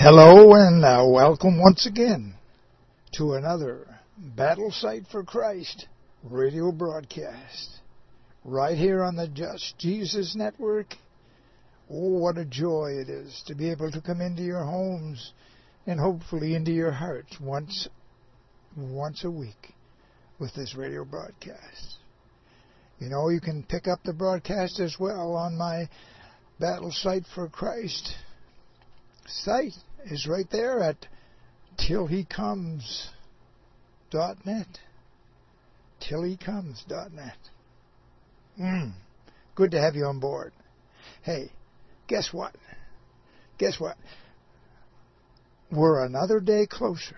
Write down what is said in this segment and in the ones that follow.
Hello and welcome once again to another Battle Sight for Christ radio broadcast right here on the Just Jesus Network. Oh, what a joy it is to be able to come into your homes and hopefully into your hearts once a week with this radio broadcast. You know, you can pick up the broadcast as well on my Battle Sight for Christ site. Is right there at tillhecomes.net. Tillhecomes.net. Good to have you on board. Hey, guess what? We're another day closer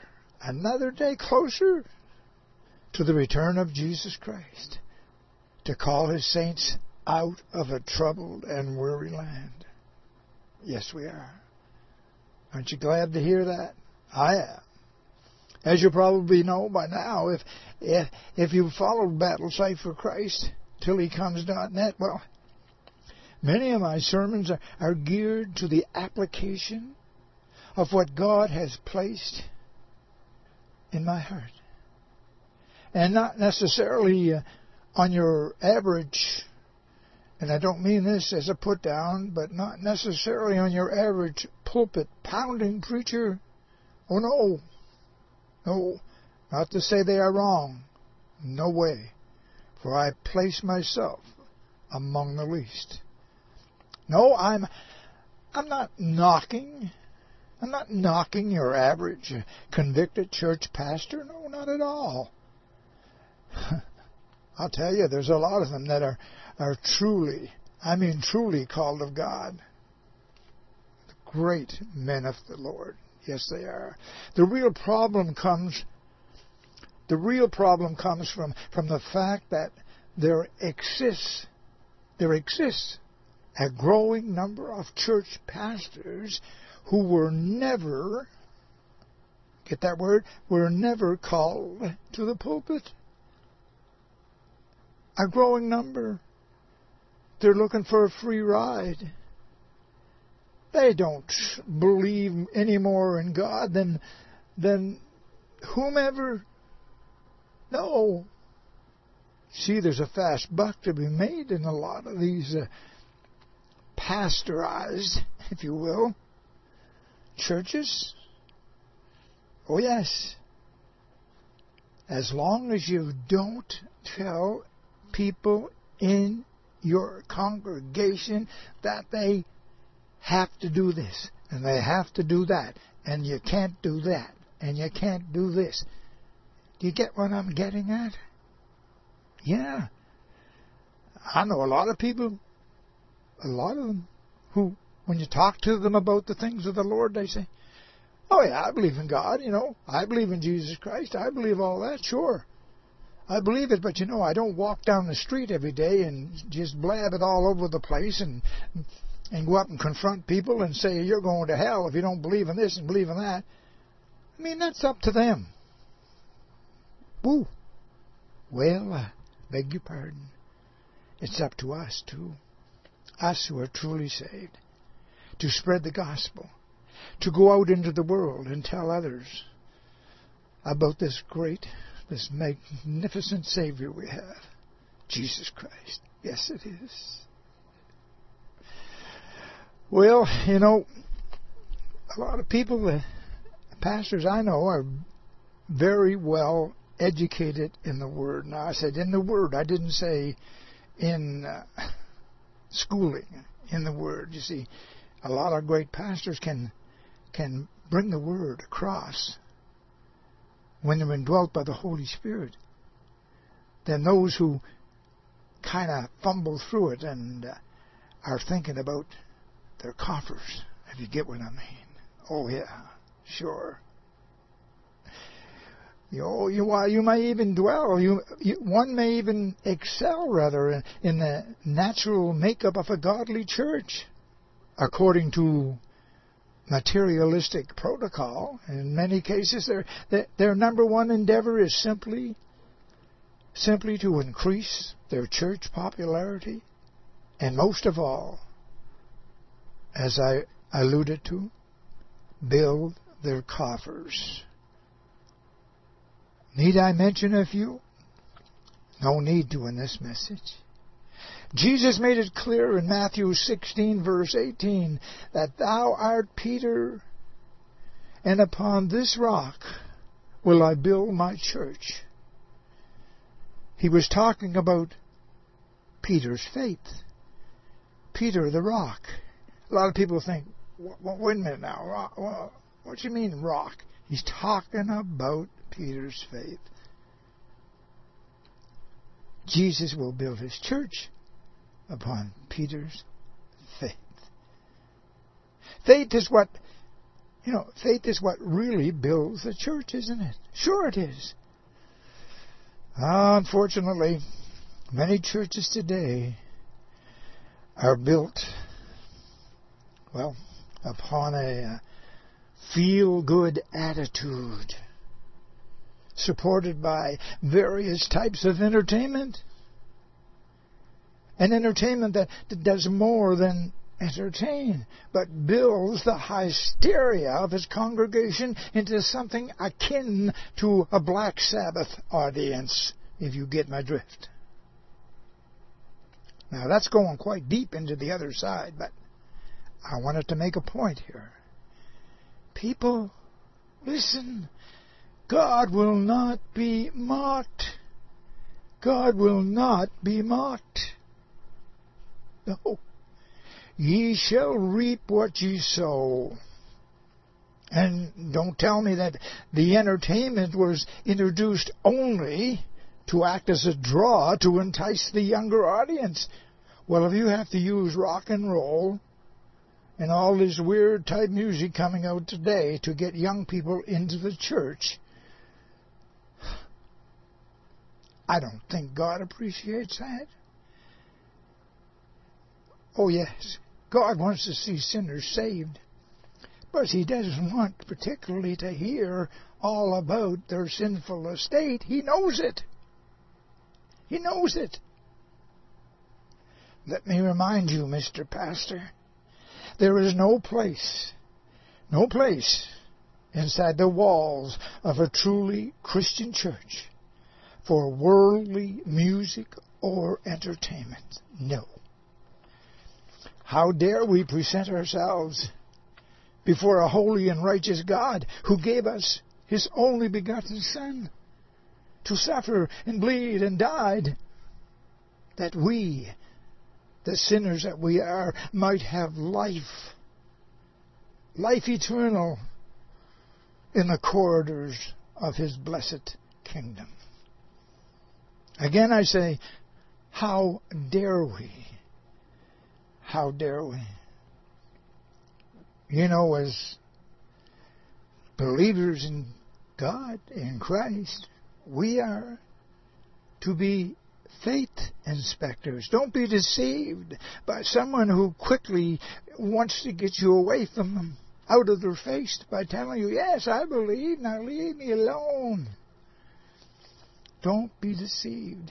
to the return of Jesus Christ, to call His saints out of a troubled and weary land. Yes, we are. Aren't you glad to hear that? I am. As you probably know by now, if you've followed Battle Sight for Christ, tillhecomes.net, well, many of my sermons are geared to the application of what God has placed in my heart. And not necessarily on your average, and I don't mean this as a put down, but not necessarily on your average pulpit pounding preacher. Oh no, not to say they are wrong. No way, for I place myself among the least. No, I'm not knocking. I'm not knocking your average convicted church pastor. No, not at all. I'll tell you, there's a lot of them that are truly called of God. Great men of the Lord. Yes, they are. The real problem comes from the fact that there exists a growing number of church pastors who were never, get that word, were never called to the pulpit. A growing number. They're looking for a free ride. They don't believe any more in God than whomever. No. See, there's a fast buck to be made in a lot of these pastorized, if you will, churches. Oh, yes. As long as you don't tell people in your congregation that they have to do this and they have to do that and you can't do that and you can't do this. Do you get what I'm getting at? Yeah. I know a lot of people, a lot of them, who, when you talk to them about the things of the Lord, they say, oh yeah, I believe in God, I believe in Jesus Christ, I believe all that, sure. I believe it, but I don't walk down the street every day and just blab it all over the place and go up and confront people and say, you're going to hell if you don't believe in this and believe in that. I mean, that's up to them. Woo. Well, beg your pardon. It's up to us, too. Us who are truly saved. To spread the gospel. To go out into the world and tell others about this magnificent Savior we have, Jesus Christ. Yes, it is. Well, a lot of people, the pastors I know, are very well educated in the Word. Now, I said in the Word. I didn't say in schooling, in the Word. You see, a lot of great pastors can bring the Word across when they're indwelt by the Holy Spirit, than those who kind of fumble through it and are thinking about their coffers, if you get what I mean. Oh, yeah, sure. You may even dwell, one may even excel, rather, in the natural makeup of a godly church, according to materialistic protocol. In many cases, their number one endeavor is simply to increase their church popularity, and most of all, as I alluded to, build their coffers. Need I mention a few? No need to in this message. Jesus made it clear in Matthew 16, verse 18, that thou art Peter, and upon this rock will I build my church. He was talking about Peter's faith. Peter the rock. A lot of people think, wait a minute now, what do you mean rock? He's talking about Peter's faith. Jesus will build his church upon Peter's faith. Faith is what really builds the church, isn't it? Sure it is. Unfortunately, many churches today are built, upon a feel-good attitude, supported by various types of entertainment. An entertainment that does more than entertain, but builds the hysteria of its congregation into something akin to a Black Sabbath audience, if you get my drift. Now that's going quite deep into the other side, but I wanted to make a point here. People, listen, God will not be mocked. God will not be mocked. No. Ye shall reap what ye sow. And don't tell me that the entertainment was introduced only to act as a draw to entice the younger audience. Well, if you have to use rock and roll and all this weird type music coming out today to get young people into the church, I don't think God appreciates that. Oh yes, God wants to see sinners saved, but He doesn't want particularly to hear all about their sinful estate. He knows it. He knows it. Let me remind you, Mr. Pastor, there is no place inside the walls of a truly Christian church for worldly music or entertainment. No. How dare we present ourselves before a holy and righteous God who gave us His only begotten Son to suffer and bleed and died that we, the sinners that we are, might have life eternal in the corridors of His blessed kingdom. Again I say, how dare we? How dare we? You know, as believers in God, in Christ, we are to be faith inspectors. Don't be deceived by someone who quickly wants to get you away from them, out of their face, by telling you, yes, I believe, now leave me alone. Don't be deceived.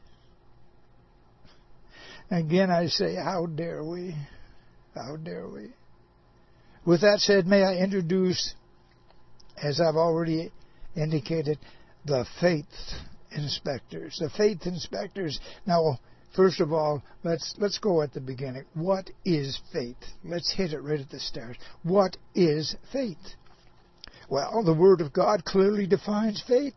Again, I say, how dare we? How dare we? With that said, may I introduce, as I've already indicated, the faith inspectors. The faith inspectors. Now, first of all, let's go at the beginning. What is faith? Let's hit it right at the start. What is faith? Well, the Word of God clearly defines faith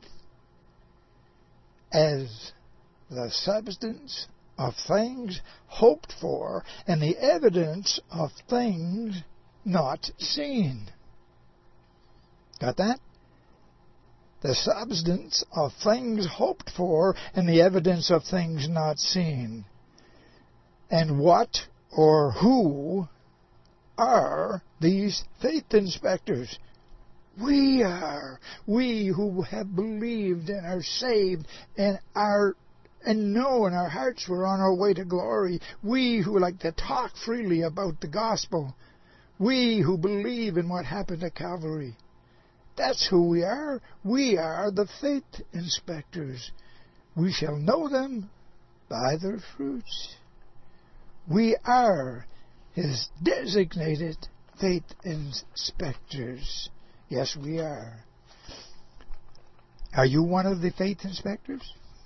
as the substance of things hoped for and the evidence of things not seen. Got that? The substance of things hoped for and the evidence of things not seen. And what or who are these faith inspectors? We are. We who have believed and are saved and know in our hearts we're on our way to glory. We who like to talk freely about the gospel. We who believe in what happened at Calvary. That's who we are. We are the faith inspectors. We shall know them by their fruits. We are His designated faith inspectors. Yes, we are. Are you one of the faith inspectors?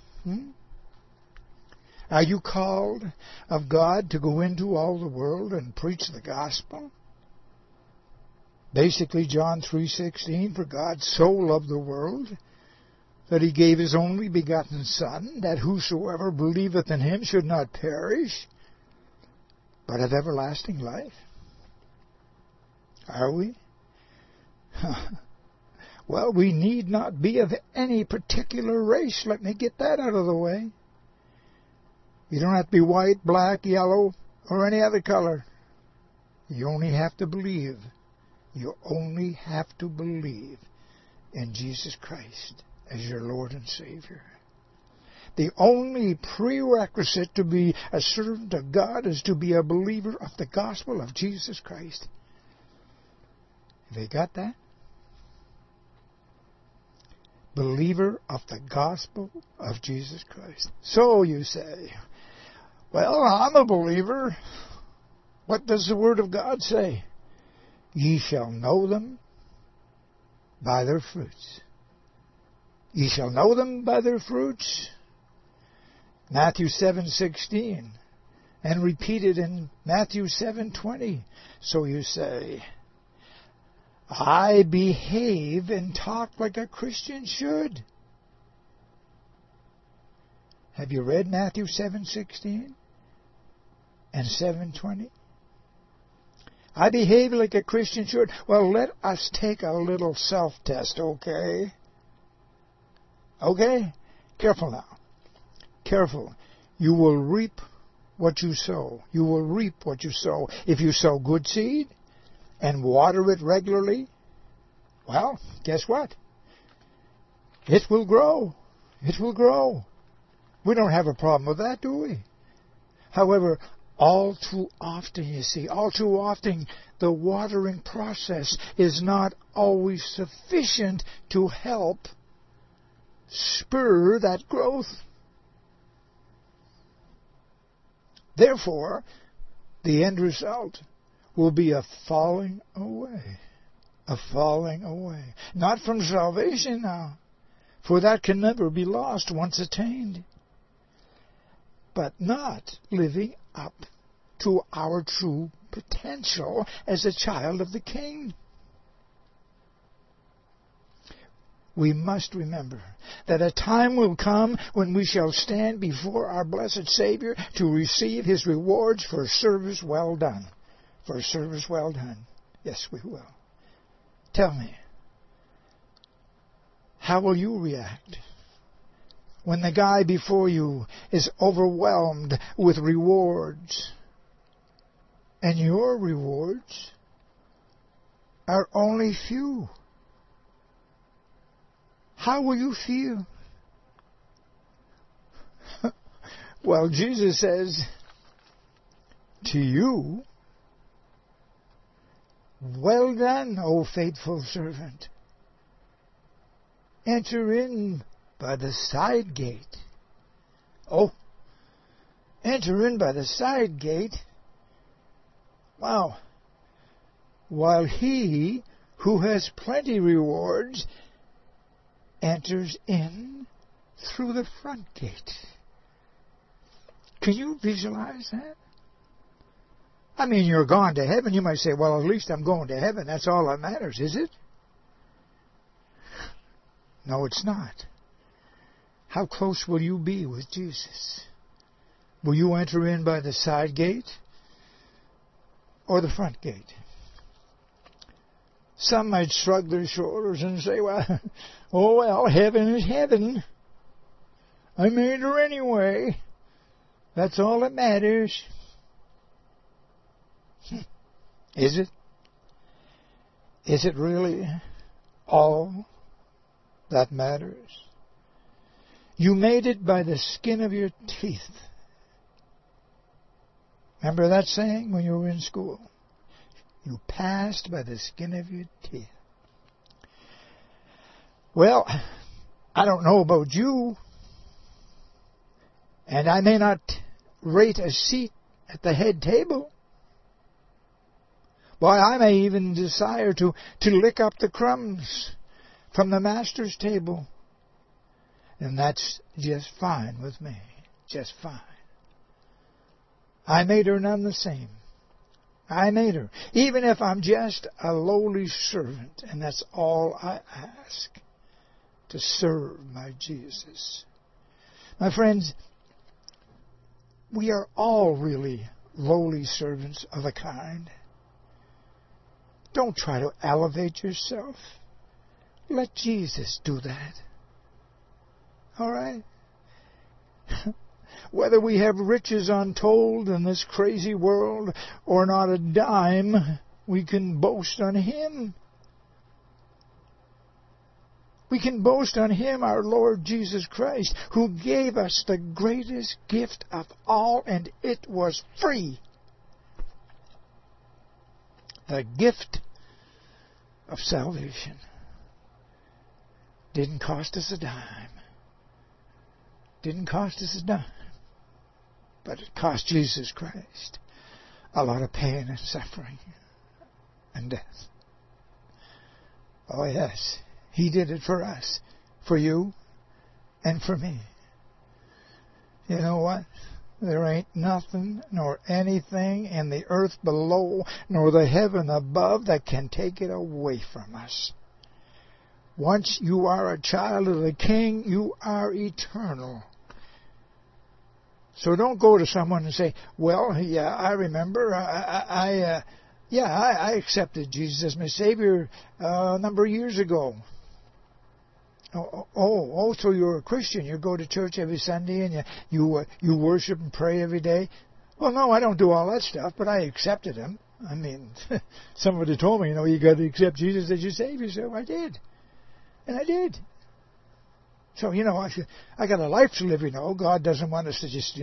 Are you called of God to go into all the world and preach the gospel? Basically, John 3:16, for God so loved the world that he gave his only begotten Son, that whosoever believeth in him should not perish, but have everlasting life. Are we? Well, we need not be of any particular race. Let me get that out of the way. You don't have to be white, black, yellow, or any other color. You only have to believe. You only have to believe in Jesus Christ as your Lord and Savior. The only prerequisite to be a servant of God is to be a believer of the gospel of Jesus Christ. Have you got that? Believer of the gospel of Jesus Christ. So you say, well, I'm a believer. What does the Word of God say? Ye shall know them by their fruits. Ye shall know them by their fruits. Matthew 7:16. And repeated in Matthew 7:20. So you say, I behave and talk like a Christian should. Have you read Matthew 7:16 and 7:20? I behave like a Christian should. Well, let us take a little self-test, okay? Okay? Careful now. Careful. You will reap what you sow. You will reap what you sow. If you sow good seed and water it regularly, well, guess what? It will grow. It will grow. We don't have a problem with that, do we? However, all too often, you see, all too often, the watering process is not always sufficient to help spur that growth. Therefore, the end result will be a falling away. A falling away. Not from salvation now, for that can never be lost once attained, but not living up to our true potential as a child of the King. We must remember that a time will come when we shall stand before our blessed Savior to receive His rewards for service well done. For service well done. Yes, we will. Tell me, how will you react when the guy before you is overwhelmed with rewards and your rewards are only few? How will you feel? Well, Jesus says to you, well done, O faithful servant. Enter in by the side gate. Oh, enter in by the side gate. Wow. While he who has plenty rewards enters in through the front gate. Can you visualize that? I mean, you're going to heaven. You might say, well, at least I'm going to heaven. That's all that matters, is it? No, it's not. How close will you be with Jesus? Will you enter in by the side gate or the front gate? Some might shrug their shoulders and say, well, heaven is heaven. I made her anyway. That's all that matters. Is it? Is it really all that matters? You made it by the skin of your teeth. Remember that saying when you were in school? You passed by the skin of your teeth. Well, I don't know about you, and I may not rate a seat at the head table, Why, I may even desire to lick up the crumbs from the master's table. And that's just fine with me. Just fine. I made her none the same. I made her. Even if I'm just a lowly servant, and that's all I ask, to serve my Jesus. My friends, we are all really lowly servants of a kind. Don't try to elevate yourself. Let Jesus do that. All right? Whether we have riches untold in this crazy world or not a dime, we can boast on Him. We can boast on Him, our Lord Jesus Christ, who gave us the greatest gift of all, and it was free. The gift of salvation. Didn't cost us a dime. Didn't cost us a dime. But it cost Jesus Christ a lot of pain and suffering and death. Oh yes, He did it for us, for you, and for me. You know what? There ain't nothing nor anything in the earth below nor the heaven above that can take it away from us. Once you are a child of the King, you are eternal. So don't go to someone and say, well, yeah, I remember, I accepted Jesus as my Savior a number of years ago. So you're a Christian. You go to church every Sunday and you worship and pray every day. Well, no, I don't do all that stuff, but I accepted Him. I mean, somebody told me, you got to accept Jesus as your Savior, so I did. And I did. So, I got a life to live, God doesn't want us to just,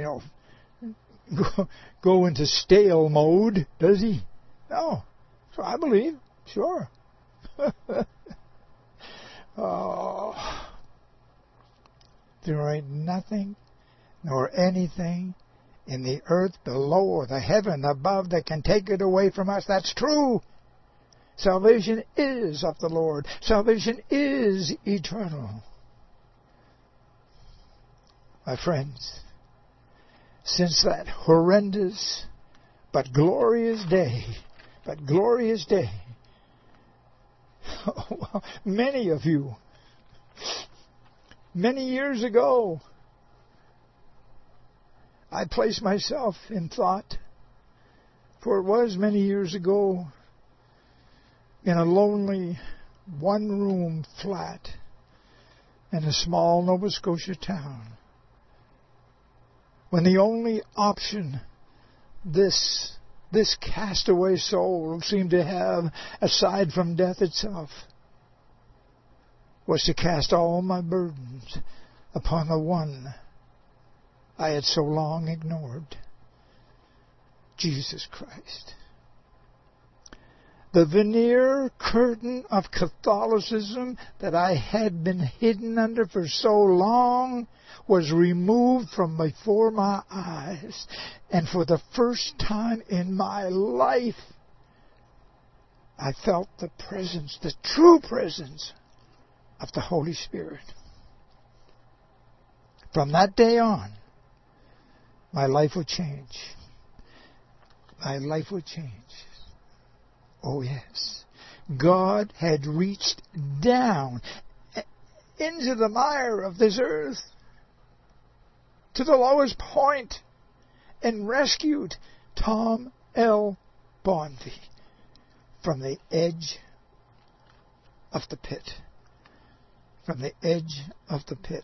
go into stale mode, does He? No. So I believe, sure. Oh, there ain't nothing nor anything in the earth below or the heaven above that can take it away from us. That's true. Salvation is of the Lord. Salvation is eternal. My friends, since that horrendous but glorious day, many of you, many years ago, I placed myself in thought, for it was many years ago, in a lonely, one-room flat in a small Nova Scotia town, when the only option this castaway soul seemed to have, aside from death itself, was to cast all my burdens upon the one I had so long ignored, Jesus Christ. The veneer curtain of Catholicism that I had been hidden under for so long was removed from before my eyes, and for the first time in my life, I felt the presence, the true presence of the Holy Spirit. From that day on, my life would change. My life would change. Oh yes. God had reached down into the mire of this earth, to the lowest point, and rescued Tom L. Bonvie from the edge of the pit. From the edge of the pit.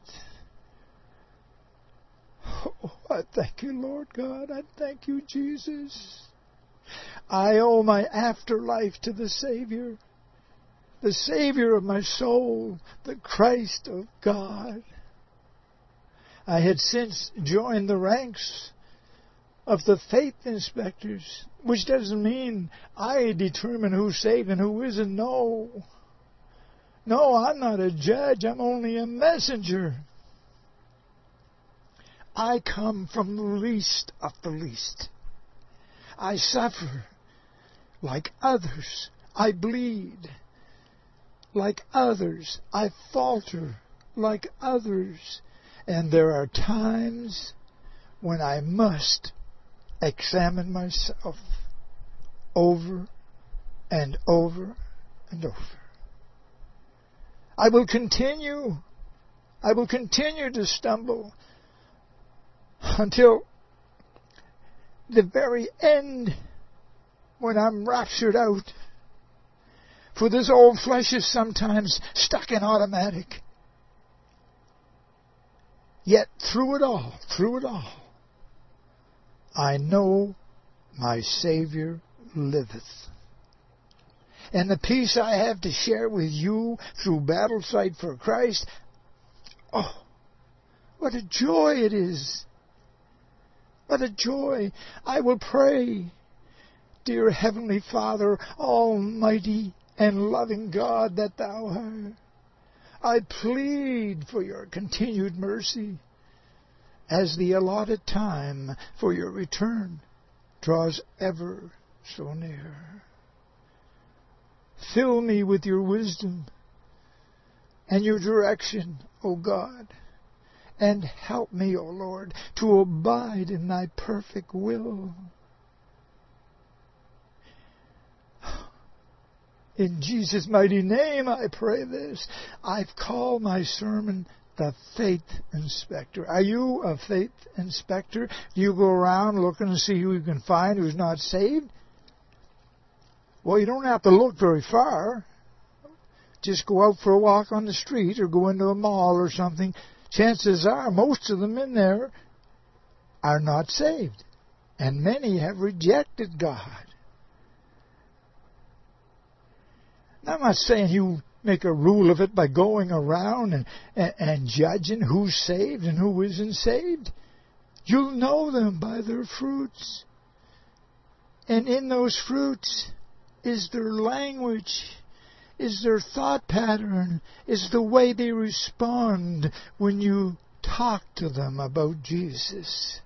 Oh, I thank you, Lord God. I thank you, Jesus. I owe my afterlife to the Savior of my soul, the Christ of God. I had since joined the ranks of the faith inspectors, which doesn't mean I determine who's saved and who isn't. No, I'm not a judge. I'm only a messenger. I come from the least of the least. I suffer Like others, I bleed. Like others, I falter. Like others. And there are times when I must examine myself over and over and over. I will continue to stumble until the very end when I'm raptured out. For this old flesh is sometimes stuck in automatic. Yet through it all, I know my Savior liveth. And the peace I have to share with you through Battle Sight for Christ, oh, what a joy it is. What a joy. I will pray, dear Heavenly Father, Almighty and loving God that Thou art, I plead for your continued mercy as the allotted time for your return draws ever so near. Fill me with your wisdom and your direction, O God, and help me, O Lord, to abide in thy perfect will. In Jesus' mighty name I pray this. I've called my sermon the Faith Inspector. Are you a faith inspector? Do you go around looking to see who you can find who's not saved? Well, you don't have to look very far. Just go out for a walk on the street or go into a mall or something. Chances are most of them in there are not saved. And many have rejected God. I'm not saying you make a rule of it by going around and judging who's saved and who isn't saved. You'll know them by their fruits. And in those fruits is their language, is their thought pattern, is the way they respond when you talk to them about Jesus.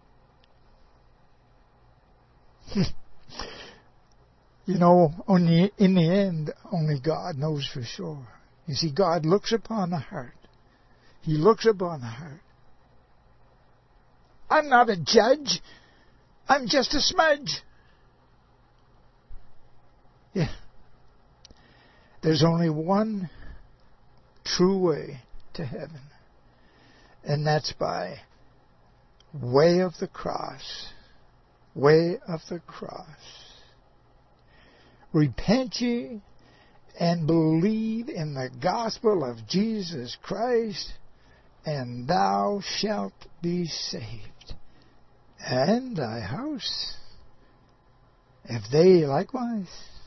You know, in the end, only God knows for sure. You see, God looks upon the heart. He looks upon the heart. I'm not a judge. I'm just a smudge. Yeah. There's only one true way to heaven, and that's by way of the cross. Way of the cross. Repent ye and believe in the gospel of Jesus Christ, and thou shalt be saved, and thy house, if they likewise.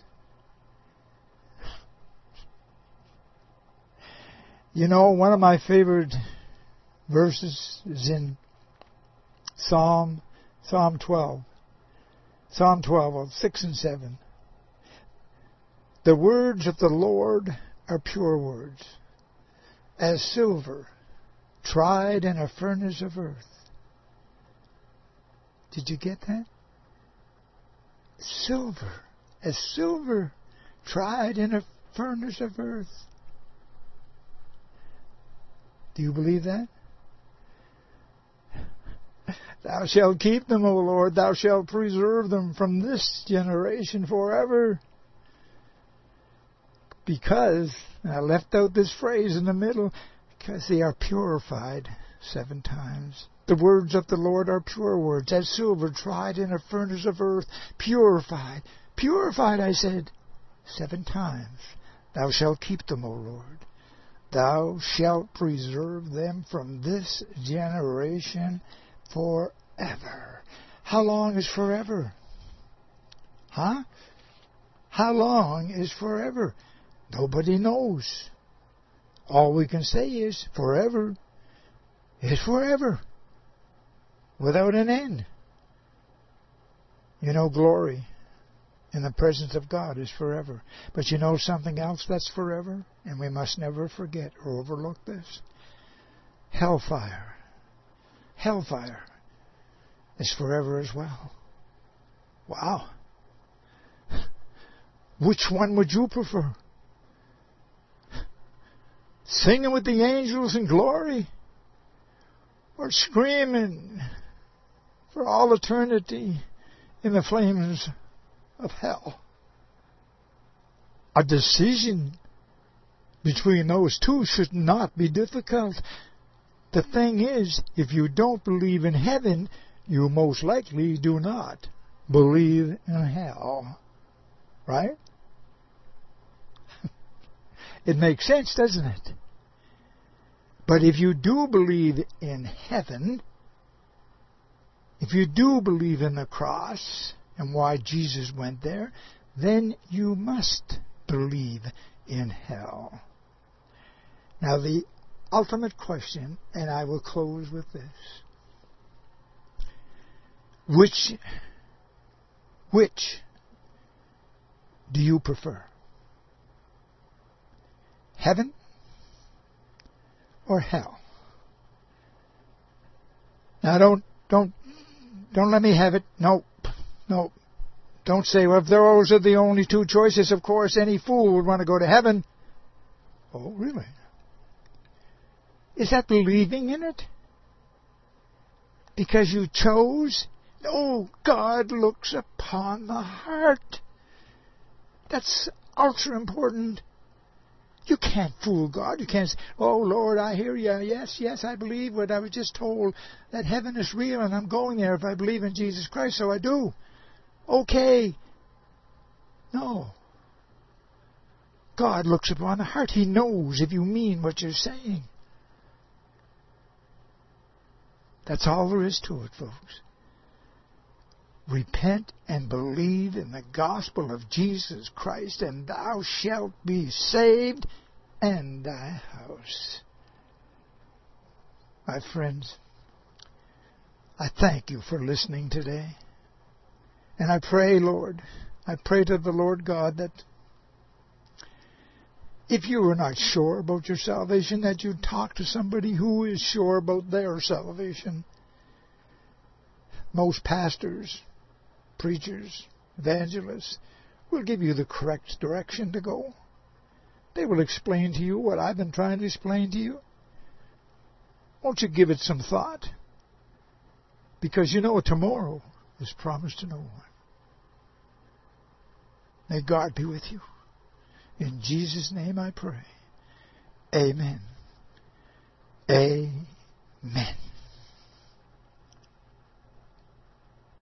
You know, one of my favorite verses is in Psalm 12. Psalm 12, 6 and 7. The words of the Lord are pure words, as silver tried in a furnace of earth. Did you get that? Silver, as silver tried in a furnace of earth. Do you believe that? Thou shalt keep them, O Lord, thou shalt preserve them from this generation forever. Because, and I left out this phrase in the middle, because they are purified 7 times. The words of the Lord are pure words, as silver tried in a furnace of earth, purified. Purified, I said, 7 times. Thou shalt keep them, O Lord. Thou shalt preserve them from this generation forever. How long is forever? Huh? How long is forever? Nobody knows. All we can say is forever is forever, without an end. You know, glory in the presence of God is forever. But you know something else that's forever? And we must never forget or overlook this. Hellfire. Hellfire is forever as well. Wow. Which one would you prefer? Singing with the angels in glory? Or screaming for all eternity in the flames of hell? A decision between those two should not be difficult. The thing is, if you don't believe in heaven, you most likely do not believe in hell. Right? It makes sense, doesn't it? But if you do believe in heaven, if you do believe in the cross and why Jesus went there, then you must believe in hell. Now the ultimate question, and I will close with this. Which do you prefer? Heaven or hell? Now don't let me have it. No. Don't say, well, if those are the only two choices, of course any fool would want to go to heaven. Oh, really? Is that believing in it? Because you chose? No, God looks upon the heart. That's ultra important. You can't fool God. You can't say, oh, Lord, I hear you. Yes, I believe what I was just told, that heaven is real and I'm going there if I believe in Jesus Christ, so I do. Okay. No. God looks upon the heart. He knows if you mean what you're saying. That's all there is to it, folks. Repent and believe in the gospel of Jesus Christ, and thou shalt be saved, and thy house. My friends, I thank you for listening today. And I pray, Lord, I pray to the Lord God that if you are not sure about your salvation, that you talk to somebody who is sure about their salvation. Most pastors, preachers, evangelists will give you the correct direction to go. They will explain to you what I've been trying to explain to you. Won't you give it some thought? Because you know tomorrow is promised to no one. May God be with you. In Jesus' name I pray. Amen. Amen.